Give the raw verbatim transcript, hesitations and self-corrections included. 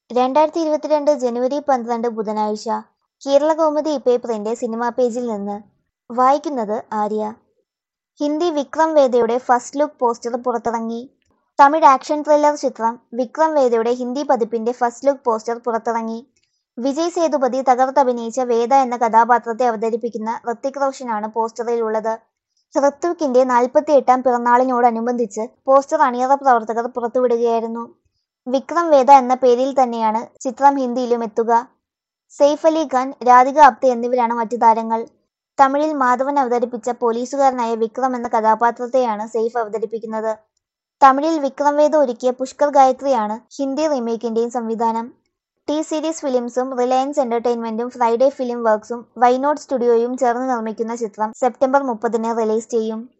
രണ്ടായിരത്തി ഇരുപത്തിരണ്ട് ജനുവരി പന്ത്രണ്ട് ബുധനാഴ്ച. കേരളകൗമുദി പേപ്പറിന്റെ സിനിമാ പേജിൽ നിന്ന് വായിക്കുന്നത് ആര്യ. ഹിന്ദി വിക്രം വേദയുടെ ഫസ്റ്റ് ലുക്ക് പോസ്റ്റർ പുറത്തിറങ്ങി. തമിഴ് ആക്ഷൻ ത്രില്ലർ ചിത്രം വിക്രം വേദയുടെ ഹിന്ദി പതിപ്പിന്റെ ഫസ്റ്റ് ലുക്ക് പോസ്റ്റർ പുറത്തിറങ്ങി. വിജയ് സേതുപതി തകർത്തഭിനയിച്ച വേദ എന്ന കഥാപാത്രത്തെ അവതരിപ്പിക്കുന്ന ഋത്തിക് റോഷനാണ് പോസ്റ്ററിലുള്ളത്. ഋത്വിക്കിന്റെ നാൽപ്പത്തിയെട്ടാം പിറന്നാളിനോടനുബന്ധിച്ച് പോസ്റ്റർ അണിയറ പ്രവർത്തകർ പുറത്തുവിടുകയായിരുന്നു. വിക്രം വേദ എന്ന പേരിൽ തന്നെയാണ് ചിത്രം ഹിന്ദിയിലും എത്തുക. സെയ്ഫ് അലി ഖാൻ, രാധിക ആപ്തെ എന്നിവരാണ് മറ്റു താരങ്ങൾ. തമിഴിൽ മാധവൻ അവതരിപ്പിച്ച പോലീസുകാരനായ വിക്രം എന്ന കഥാപാത്രത്തെയാണ് സെയ്ഫ് അവതരിപ്പിക്കുന്നത്. തമിഴിൽ വിക്രം വേദ ഒരുക്കിയ പുഷ്കർ ഗായത്രിയാണ് ഹിന്ദി റീമേക്കിന്റെയും സംവിധാനം. ടി സീരീസ് ഫിലിംസും റിലയൻസ് എന്റർടൈൻമെന്റും ഫ്രൈഡേ ഫിലിം വർക്ക്സും വൈനോട് സ്റ്റുഡിയോയും ചേർന്ന് നിർമ്മിക്കുന്ന ചിത്രം സെപ്റ്റംബർ മുപ്പതിന് റിലീസ് ചെയ്യും.